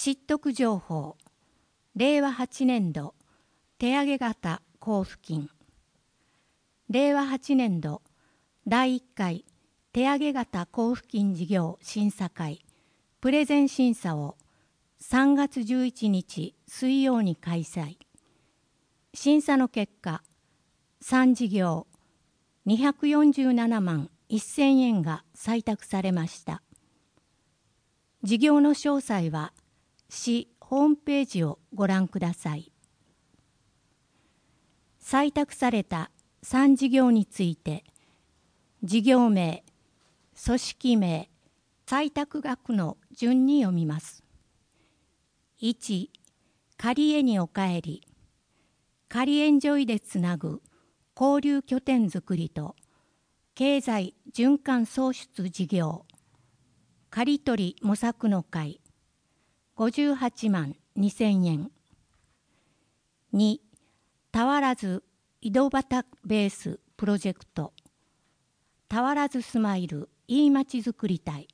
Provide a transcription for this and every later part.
知得情報令和8年度手上型交付金令和8年度第1回手上型交付金事業審査会プレゼン審査を3月11日水曜に開催。審査の結果、3事業247万1000円が採択されました。事業の詳細は市ホームページをご覧ください。採択された3事業について、事業名、組織名、採択額の順に読みます。1、仮絵におかえり。仮エンジョイでつなぐ交流拠点づくりと経済循環創出事業。刈取模索の会58万2000円。2、たわらず井戸端ベースプロジェクト。たわらずスマイルいいまちづくり隊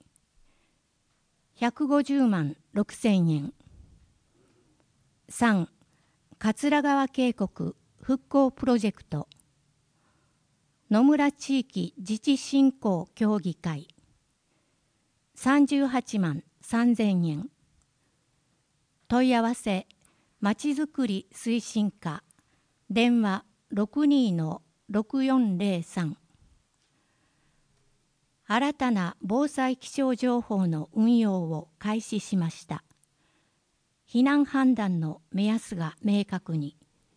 150万6000円。3、桂川渓谷復興プロジェクト。野村地域自治振興協議会38万3000円。問い合わせまちづくり推進課電話 62-6403。新たな防災気象情報の運用を開始しました。避難判断の目安が明確に。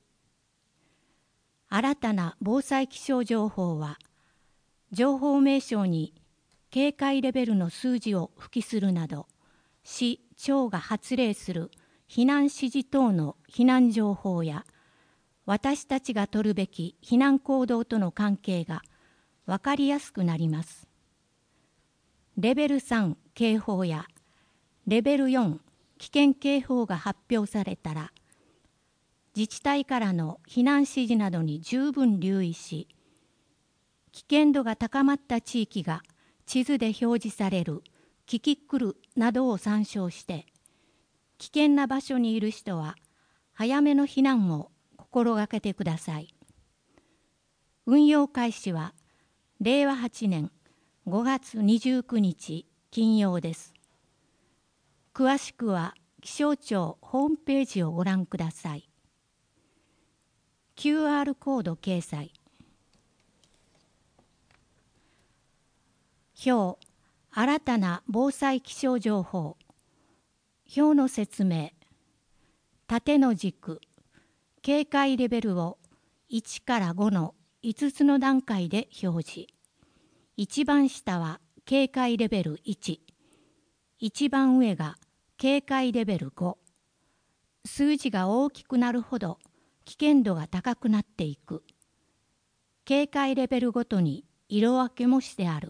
新たな防災気象情報は、情報名称に警戒レベルの数字を付記するなど、市・町が発令する避難指示等の避難情報や、私たちが取るべき避難行動との関係が分かりやすくなります。レベル3警報やレベル4危険警報が発表されたら、自治体からの避難指示などに十分留意し、危険度が高まった地域が地図で表示されるキキクルなどを参照して、危険な場所にいる人は早めの避難を心がけてください。運用開始は令和8年5月29日金曜です。詳しくは気象庁ホームページをご覧ください。QR コード掲載。表、新たな防災気象情報。表の説明。縦の軸、警戒レベルを1から5の5つの段階で表示。一番下は警戒レベル1。一番上が警戒レベル5。数字が大きくなるほど危険度が高くなっていく。警戒レベルごとに色分けもしてある。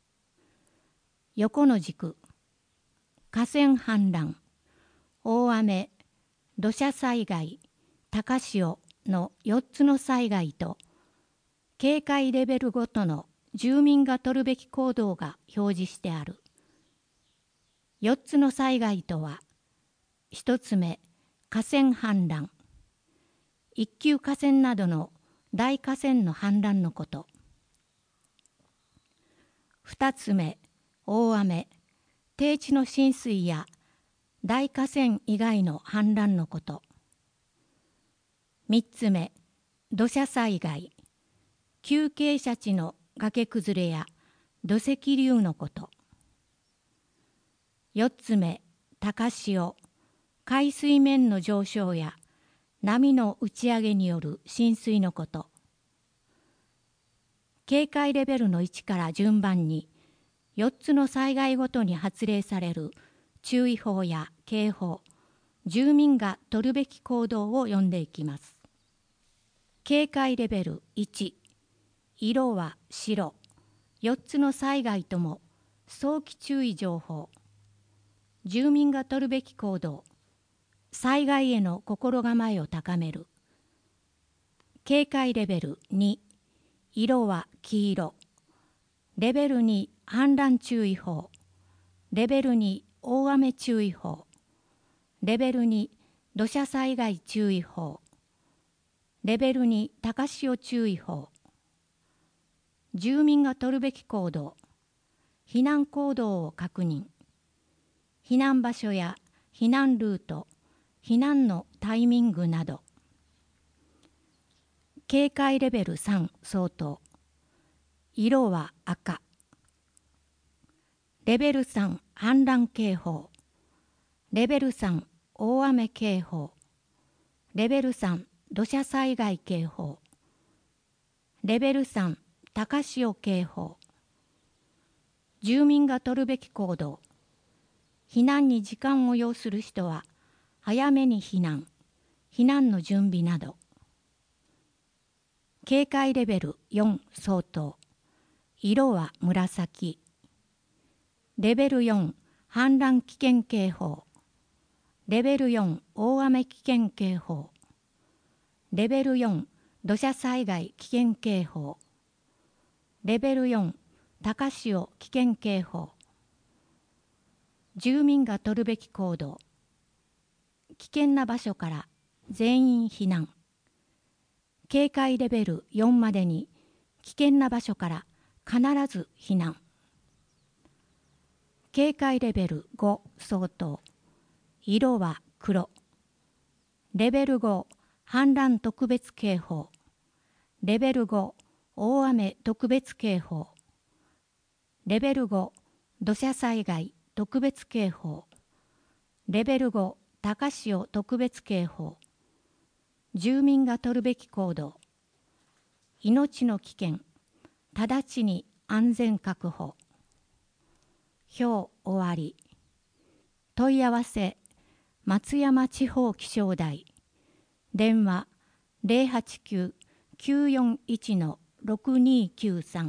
横の軸、河川氾濫、大雨、土砂災害、高潮の4つの災害と、警戒レベルごとの住民が取るべき行動が表示してある。4つの災害とは、1つ目、河川氾濫。一級河川などの大河川の氾濫のこと。2つ目、大雨。低地の浸水や大河川以外の氾濫のこと。3つ目、土砂災害。急傾斜地の崖崩れや土石流のこと。4つ目、高潮。海水面の上昇や波の打ち上げによる浸水のこと。警戒レベルの1から順番に4つの災害ごとに発令される注意報や警報、住民が取るべき行動を読んでいきます。警戒レベル1、色は白。4つの災害とも早期注意情報。住民が取るべき行動。災害への心構えを高める。警戒レベル2、色は黄色。レベル2、氾濫注意報。レベル2、大雨注意報。 レベル2土砂災害注意報、レベル2高潮注意報。住民が取るべき行動、避難行動を確認、避難場所や避難ルート、避難のタイミングなど。警戒レベル3相当、色は赤。レベル3氾濫警報、レベル3大雨警報、レベル3土砂災害警報、レベル3高潮警報。住民が取るべき行動、避難に時間を要する人は早めに避難、避難の準備など。警戒レベル4相当、色は紫。レベル4氾濫危険警報、レベル4大雨危険警報、レベル4土砂災害危険警報、レベル4高潮危険警報。住民が取るべき行動、危険な場所から全員避難。警戒レベル4までに危険な場所から必ず避難。警戒レベル5相当、色は黒。レベル5氾濫特別警報、レベル5大雨特別警報、レベル5土砂災害特別警報、レベル5高潮特別警報。住民が取るべき行動、命の危険、直ちに安全確保。表終わり。問い合わせ、松山地方気象台。電話089-941-6293。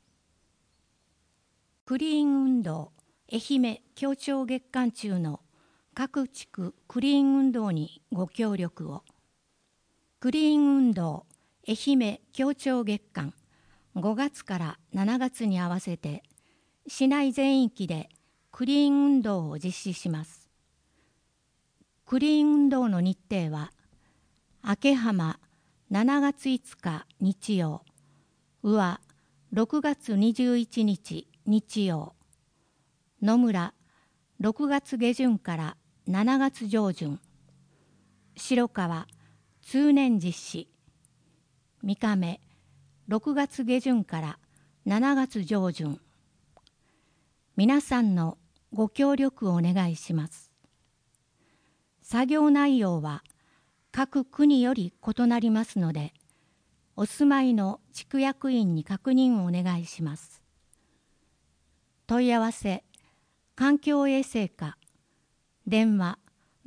クリーン運動愛媛協調月間中の各地区クリーン運動にご協力を。クリーン運動愛媛協調月間5月から7月に合わせて市内全域でクリーン運動を実施します。クリーン運動の日程は、明浜7月5日日曜、宇和6月21日日曜、野村6月下旬から7月上旬、白川通年実施、三亀6月下旬から7月上旬。皆さんのご協力をお願いします。作業内容は各国より異なりますので、お住まいの地区役員に確認をお願いします。問い合わせ、環境衛生課、電話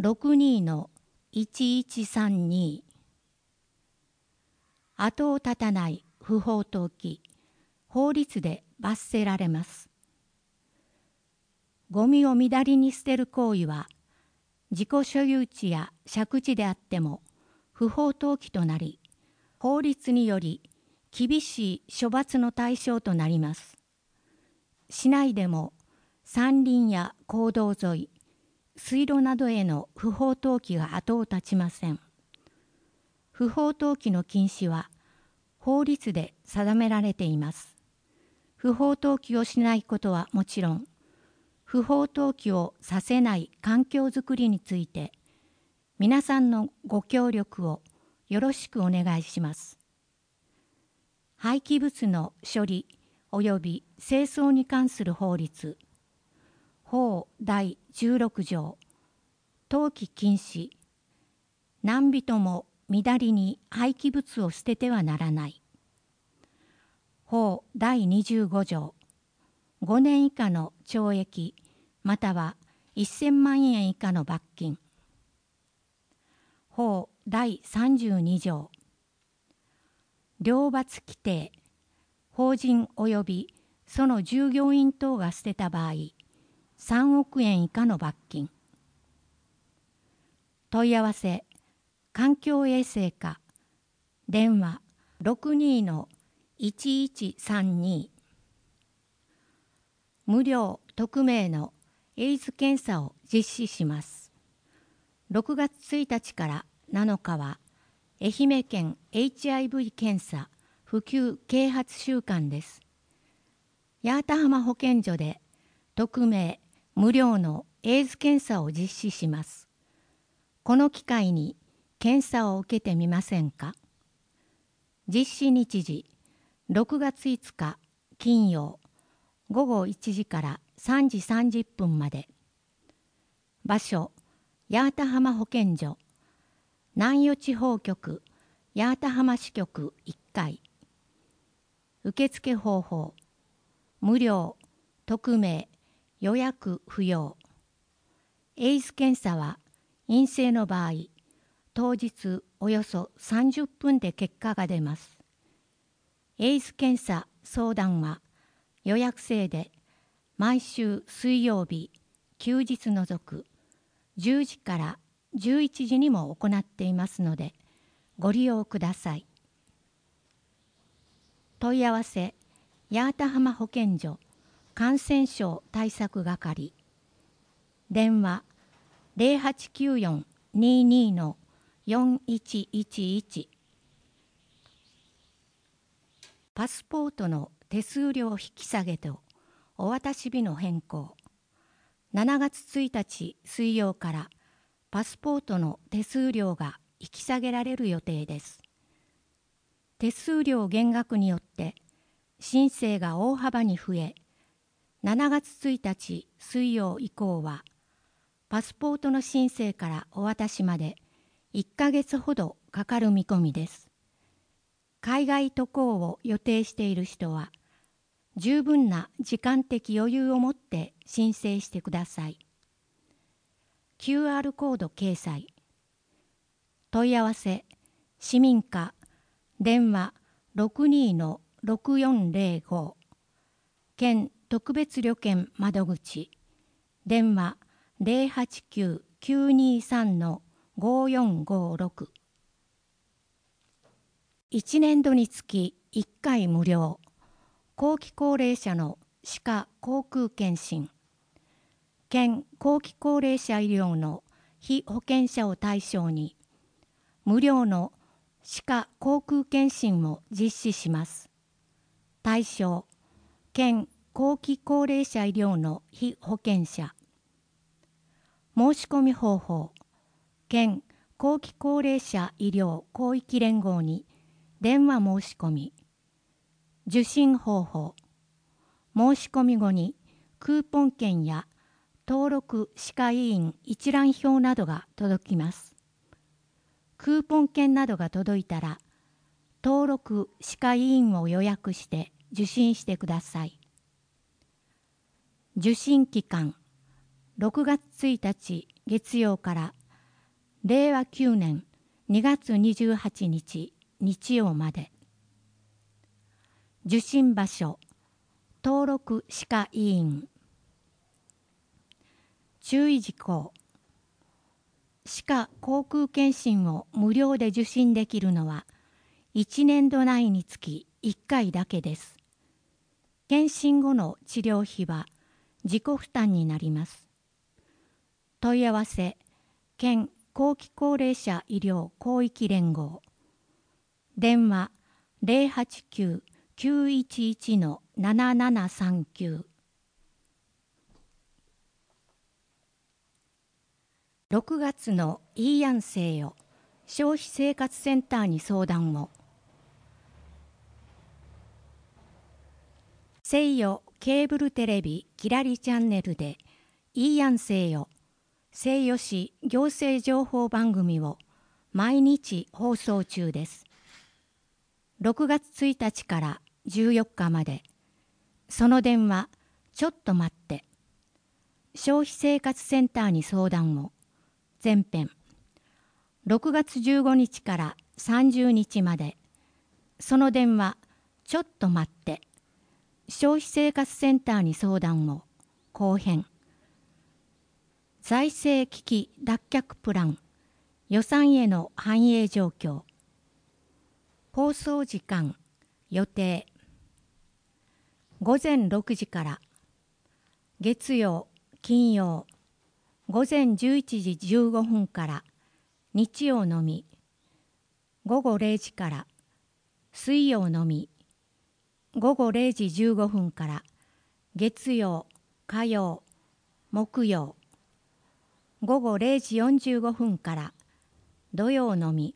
62-1132。後を絶たない不法投棄、法律で罰せられます。ゴミをみだりに捨てる行為は、自己所有地や借地であっても不法投棄となり、法律により厳しい処罰の対象となります。市内でも山林や公道沿い、水路などへの不法投棄が後を絶ちません。不法投棄の禁止は法律で定められています。不法投棄をしないことはもちろん、不法投棄をさせない環境づくりについて、皆さんのご協力をよろしくお願いします。廃棄物の処理及び清掃に関する法律、法第16条、投棄禁止、何人もみだりに廃棄物を捨ててはならない。法第25条、5年以下の懲役または1000万円以下の罰金。法第32条、両罰規定、法人及びその従業員等が捨てた場合、3億円以下の罰金。問い合わせ、環境衛生課、電話62-1132。無料匿名のエイズ検査を実施します。 6月1日から7日は愛媛県 HIV 検査普及啓発週間です。八幡浜保健所で匿名無料のエイズ検査を実施します。この機会に検査を受けてみませんか。実施日時6月5日金曜午後1時から3時30分まで。場所八幡浜保健所南予地方局八幡浜支局1階。受付方法無料、匿名、予約不要。エイズ検査は陰性の場合、当日およそ30分で結果が出ます。エイズ検査相談は予約制で毎週水曜日、休日除く10時から11時にも行っていますのでご利用ください。問い合わせ八幡浜保健所感染症対策係電話0894-22-4111パスポートの手数料引き下げとお渡し日の変更。7月1日水曜からパスポートの手数料が引き下げられる予定です。手数料減額によって申請が大幅に増え、7月1日水曜以降はパスポートの申請からお渡しまで1ヶ月ほどかかる見込みです。海外渡航を予定している人は十分な時間的余裕を持って申請してください。QR コード掲載。問い合わせ市民課電話62-6405県特別旅券窓口電話089-923-5456 1年度につき1回無料後期高齢者の歯科口腔検診県後期高齢者医療の被保険者を対象に無料の歯科口腔検診を実施します。対象県後期高齢者医療の被保険者。申し込み方法県後期高齢者医療広域連合に電話申し込み。受診方法申し込み後にクーポン券や登録歯科医院一覧表などが届きます。クーポン券などが届いたら登録歯科医院を予約して受診してください。受診期間6月1日月曜から令和9年2月28日日曜まで。受診場所登録歯科医院。注意事項歯科口腔検診を無料で受診できるのは1年度内につき1回だけです。検診後の治療費は自己負担になります。問い合わせ県後期高齢者医療広域連合電話089-911-7739 6月のいいやんせよ消費生活センターに相談を。西予ケーブルテレビきらりチャンネルでいいやんせよ西予市行政情報番組を毎日放送中です。6月1日から14日まで。その電話ちょっと待って消費生活センターに相談を。前編6月15日から30日まで。その電話ちょっと待って消費生活センターに相談を。後編財政危機脱却プラン予算への反映状況。放送時間予定午前6時から月曜金曜午前11時15分から日曜のみ、午後0時から水曜のみ、午後0時15分から月曜、火曜、木曜、午後0時45分から土曜のみ、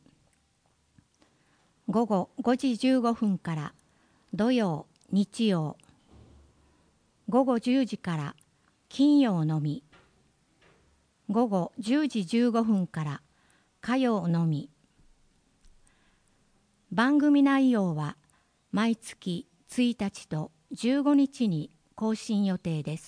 午後5時15分から土曜、日曜、午後10時から金曜のみ、午後10時15分から火曜のみ。番組内容は毎月1日と15日に更新予定です。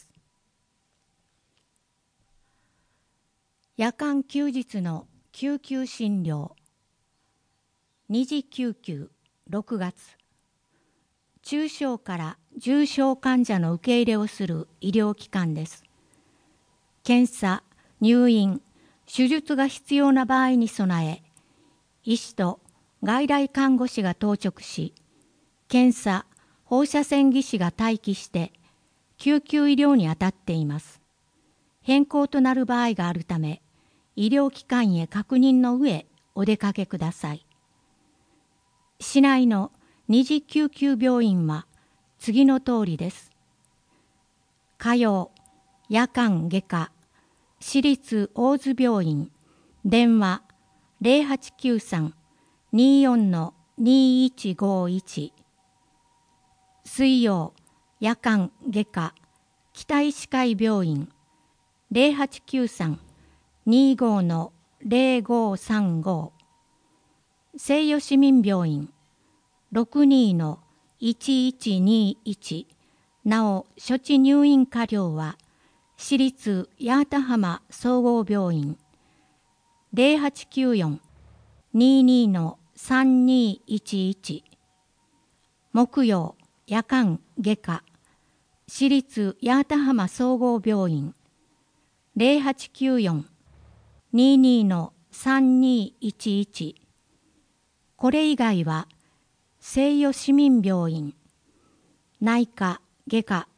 夜間休日の救急診療、2次救急6月、中小から重症患者の受け入れをする医療機関です。検査、入院、手術が必要な場合に備え、医師と外来看護師が到着し、検査、放射線技師が待機して救急医療に当たっています。変更となる場合があるため、医療機関へ確認の上お出かけください。市内の2次救急病院は次の通りです。火曜、夜間外科、市立大津病院、電話0893-24-2151。水曜、夜間外科、北医師会病院、0893-25-0535。西予市民病院、62-1121。なお、処置入院科料は、市立八幡浜総合病院、0894-22-3211。木曜、夜間外科、市立八幡浜総合病院、0894-22-3211。これ以外は、西予市民病院、内科外科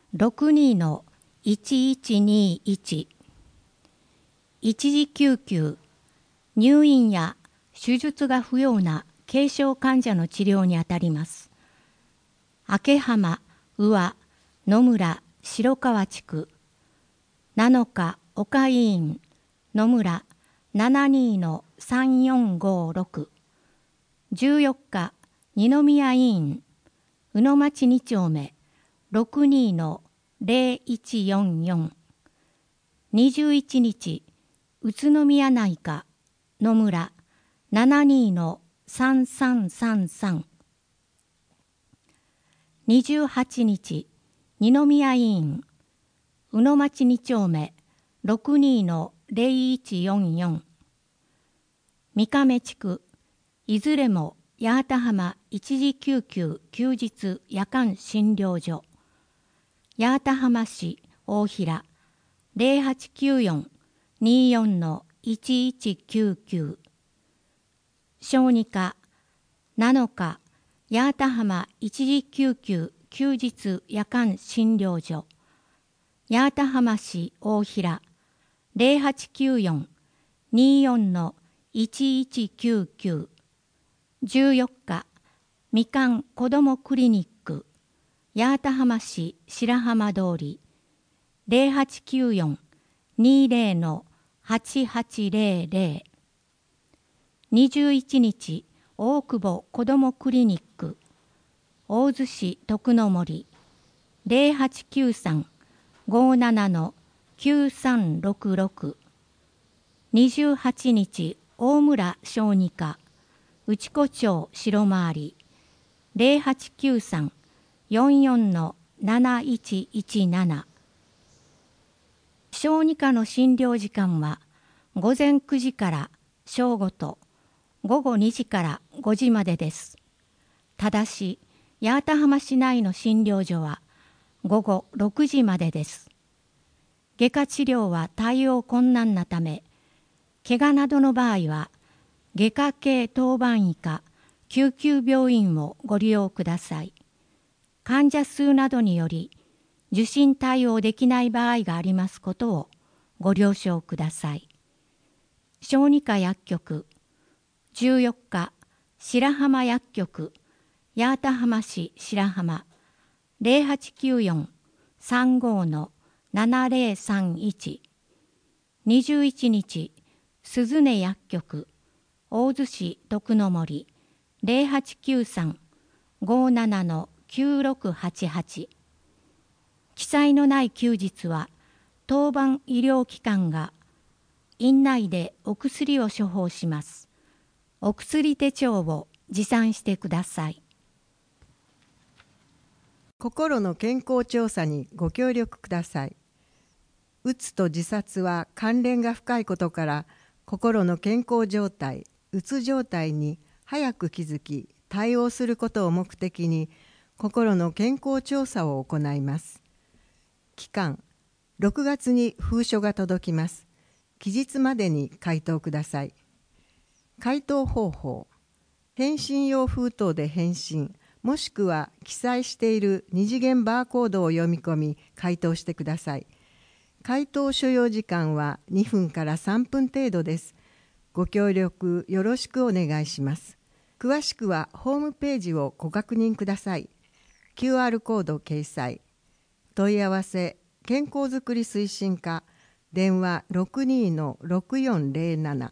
62-1121。一時救急、入院や手術が不要な軽症患者の治療にあたります。明浜、宇和、野村、白川地区、7日、岡医院、野村、72-3456、14日、二宮医院、宇野町2丁目、62-0144、21日、宇都宮内科、野村、72-3333、28日、二宮医院、宇野町2丁目、62-0144、三亀地区、いずれも八幡浜一時救急休日夜間診療所、八幡浜市大平、0894-24-1199、小児科、7日、八幡浜一時救急休日夜間診療所、八幡浜市大平、0894-24-1199、14日、みかん子どもクリニック、八幡浜市白浜通り、0894-20-8800。21日、大久保子どもクリニック、大洲市徳の森、0893-57-9366。28日、大村小児科、内子町白回り、0893-44-7117。小児科の診療時間は午前9時から正午と午後2時から5時までです。ただし、八幡浜市内の診療所は午後6時までです。外科治療は対応困難なため、怪我などの場合は、外科系当番医か救急病院をご利用ください。患者数などにより、受診対応できない場合がありますことをご了承ください。小児科薬局14日白浜薬局八幡浜市白浜 0894-35-7031 21日鈴音薬局大洲市徳の森 0893-57-9688 記載のない休日は当番医療機関が院内でお薬を処方します。お薬手帳を持参してください。 心の健康調査にご協力ください。うつと自殺は関連が深いことから、心の健康状態、うつ状態に早く気づき、対応することを目的に、心の健康調査を行います。期間、6月に封書が届きます。期日までに回答ください。回答方法、返信用封筒で返信、もしくは記載している二次元バーコードを読み込み回答してください。回答所要時間は2分から3分程度です。ご協力よろしくお願いします。詳しくはホームページをご確認ください。QR コード掲載。問い合わせ健康づくり推進課電話 62-6407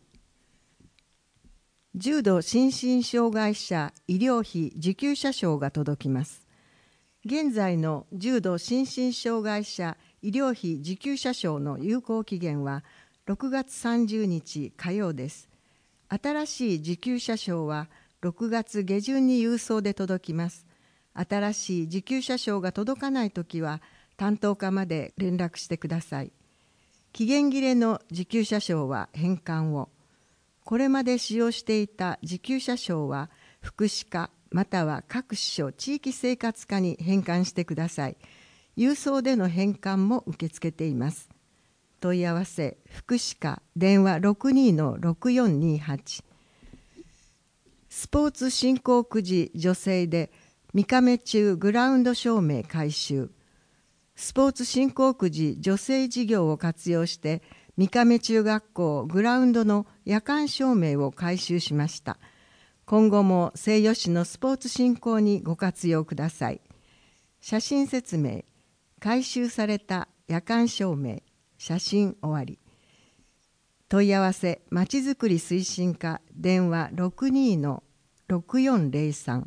重度心身障害者医療費受給者証が届きます。現在の重度心身障害者医療費受給者証の有効期限は6月30日火曜です。新しい受給者証は6月下旬に郵送で届きます。新しい受給者証が届かないときは担当課まで連絡してください。期限切れの受給者証は返還を。これまで使用していた受給者証は福祉課または各所地域生活課に返還してください。郵送での返還も受け付けています。問い合わせ福祉課電話 62-6428 スポーツ振興区時助成で三亀中グラウンド照明改修。スポーツ振興区時助成事業を活用して三亀中学校グラウンドの夜間照明を改修しました。今後も西予市のスポーツ振興にご活用ください。写真説明、改修された夜間照明、写真終わり。問い合わせまちづくり推進課電話 62-6403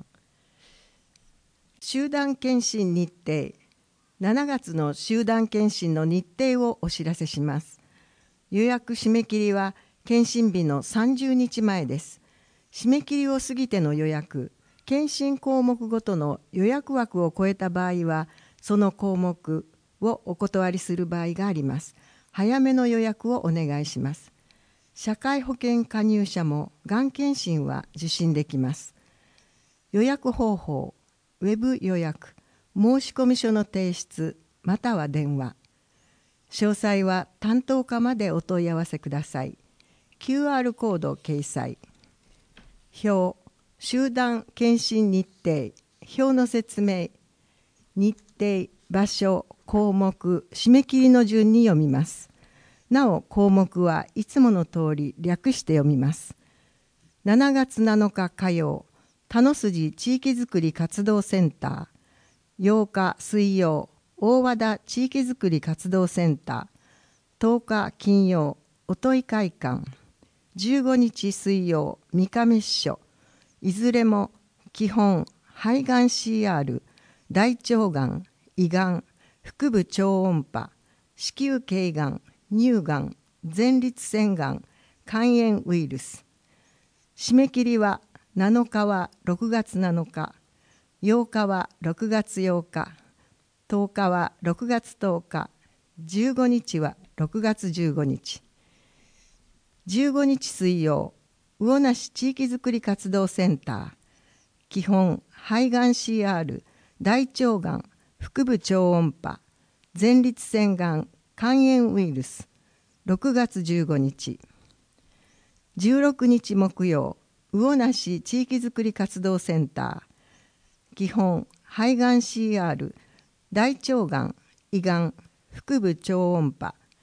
集団検診日程7月の集団検診の日程をお知らせします。予約締め切りは検診日の30日前です。締め切りを過ぎての予約、検診項目ごとの予約枠を超えた場合は、その項目をお断りする場合があります。早めの予約をお願いします。社会保険加入者もがん検診は受診できます。予約方法、ウェブ予約、申込書の提出または電話。詳細は担当課までお問い合わせください。QR コード掲載。表、集団検診日程、表の説明、日程、場所、項目、締め切りの順に読みます。なお、項目はいつもの通り略して読みます。7月7日火曜、田野筋地域づくり活動センター。8日水曜、大和田地域づくり活動センター。10日金曜、音井会館。15日水曜、三亀支所。いずれも基本、肺がん CR、大腸がん、胃がん、腹部超音波、子宮頸がん、乳がん、前立腺がん、肝炎ウイルス。締め切りは7日は6月7日、8日は6月8日、10日は6月10日、15日は6月15日。15日水曜、魚名市地域づくり活動センター。基本、肺がん CR、大腸がん、腹部超音波、前立腺がん、肝炎ウイルス。6月15日。16日木曜、魚名市地域づくり活動センター。基本、肺がん CR、大腸がん、胃がん、腹部超音波、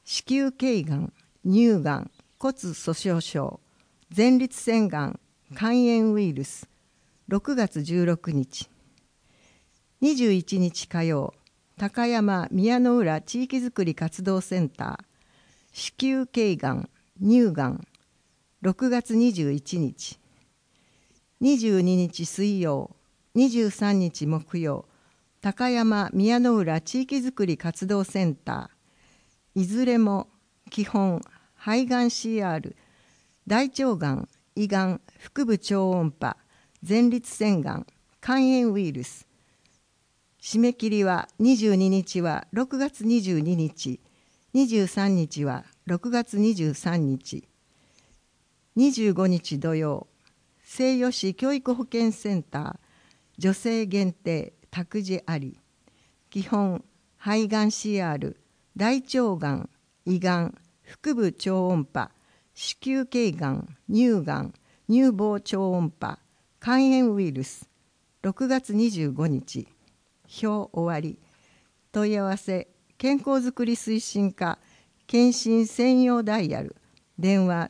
子宮頸がん、乳がん、骨粗しょう症、前立腺がん、肝炎ウイルス、6月16日。21日火曜、高山宮の浦地域づくり活動センター、子宮頸がん、乳がん、6月21日。22日水曜、23日木曜、高山宮の浦地域づくり活動センター、いずれも基本肺がん CR、大腸がん、胃がん、腹部超音波、前立腺がん、肝炎ウイルス。締め切りは22日は6月22日、23日は6月23日。25日土曜、西予市教育保健センター、女性限定託児あり、基本肺がん CR、大腸がん、胃がん、腹部超音波、子宮頸がん、乳がん、乳房超音波、肝炎ウイルス。6月25日。表終わり。問い合わせ健康づくり推進課検診専用ダイヤル電話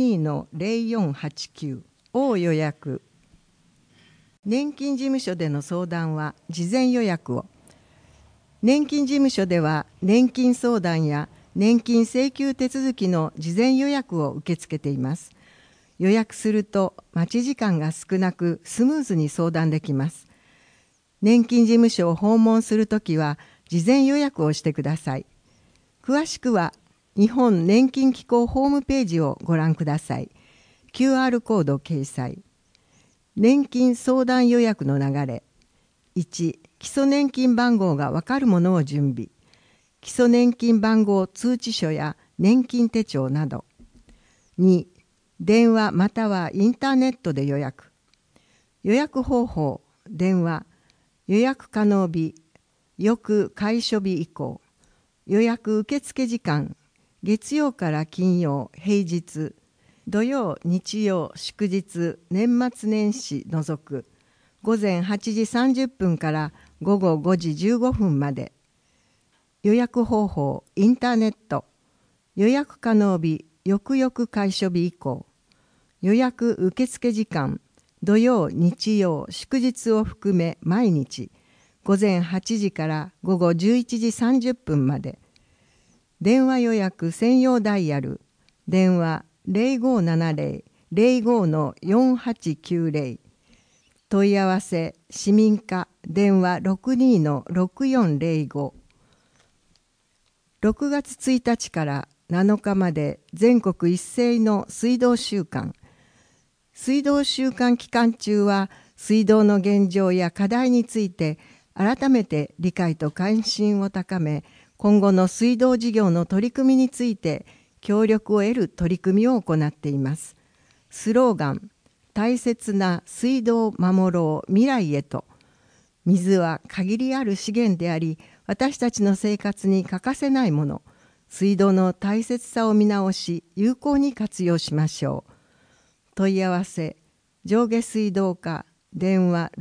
62-0489 を予約。年金事務所での相談は事前予約を。年金事務所では年金相談や年金請求手続きの事前予約を受け付けています。予約すると待ち時間が少なくスムーズに相談できます。年金事務所を訪問するときは事前予約をしてください。詳しくは日本年金機構ホームページをご覧ください。QR コード掲載。年金相談予約の流れ。1、基礎年金番号がわかるものを準備。基礎年金番号通知書や年金手帳など。2、電話またはインターネットで予約。予約方法、電話、予約可能日、翌開所日以降、予約受付時間、月曜から金曜、平日、土曜、日曜、祝日、年末年始除く、午前8時30分から午後5時15分まで。予約方法、インターネット、予約可能日、翌々開所日以降、予約受付時間、土曜、日曜、祝日を含め毎日、午前8時から午後11時30分まで。電話予約専用ダイヤル、電話 0570-05-4890。問い合わせ、市民課、電話 62-6405。6月1日から7日まで全国一斉の水道週間。水道週間期間中は水道の現状や課題について改めて理解と関心を高め、今後の水道事業の取り組みについて協力を得る取り組みを行っています。スローガン、大切な水道を守ろう未来へと。水は限りある資源であり、私たちの生活に欠かせないもの。水道の大切さを見直し、有効に活用しましょう。問い合わせ、上下水道課、電話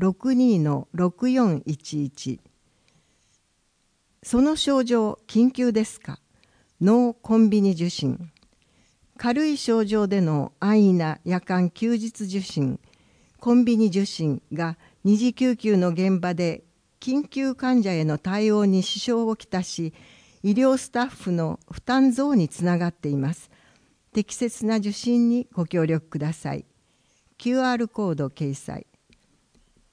62-6411。その症状、緊急ですか？脳コンビニ受診。軽い症状での安易な夜間休日受診、コンビニ受診が二次救急の現場で緊急患者への対応に支障をきたし、医療スタッフの負担増につながっています。適切な受診にご協力ください。QR コード掲載。